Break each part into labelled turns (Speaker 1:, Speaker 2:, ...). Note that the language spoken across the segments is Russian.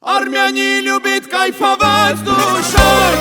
Speaker 1: Армяне любят кайфовать душой.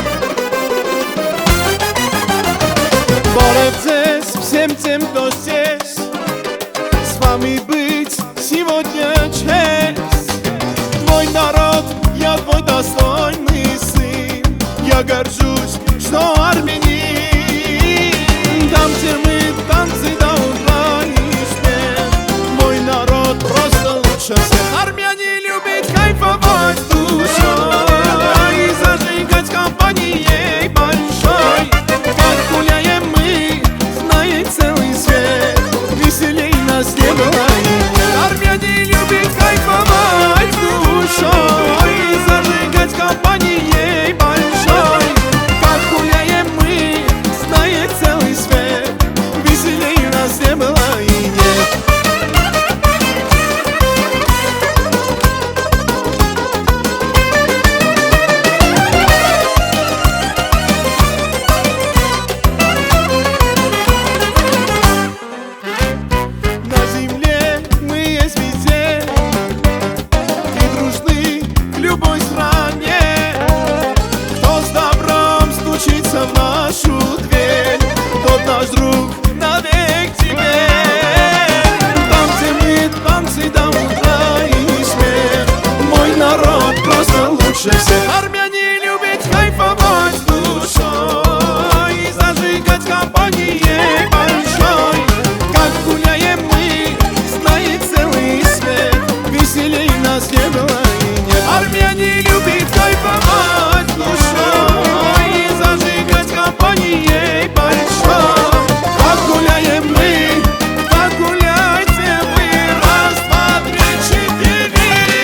Speaker 2: Борец всем тем, кто здесь, с вами быть сегодня честь. Твой народ, я твой достойный сын, я горжусь, что армянин. Там, где мы танцы до утра и спим, мой народ просто лучше всех.
Speaker 1: Армяне любят кайфовать душой
Speaker 2: И зажигать компанией большой. Как гуляем мы, знает целый свет, веселей нас не было и нет.
Speaker 1: Армяне любят кайфовать
Speaker 2: Душой и зажигать компанией большой. Как гуляем мы, знает целый свет, веселей нас не было и нет. На земле мы есть везде и дружны в любой стране. Кто с добром стучится в нашу дверь, тот наш друг навек теперь. Там, где мы танцы до утра и смех, мой народ просто лучше всех.
Speaker 1: Армяне любят кайфовать
Speaker 2: Душой и зажигать компанией большой. Как гуляем мы, знает целый свет, веселей нас не было и нет.
Speaker 1: Армяне любят кайфовать
Speaker 2: Душой и зажигать компанией большой. Как гуляем мы, как гуляйте вы, раз, два, три, четыре.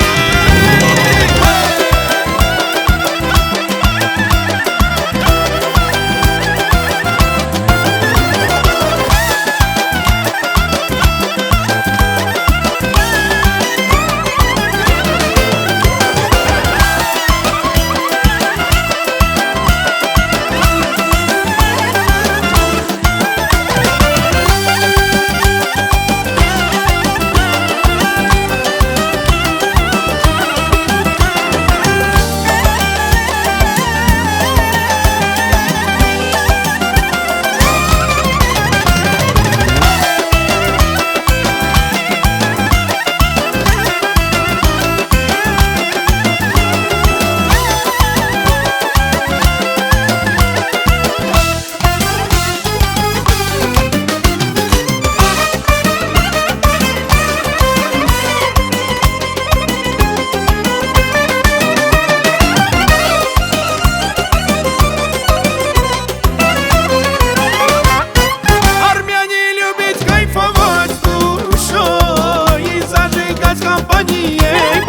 Speaker 1: Армяне любят кайфовать
Speaker 2: Душой и зажигать компанией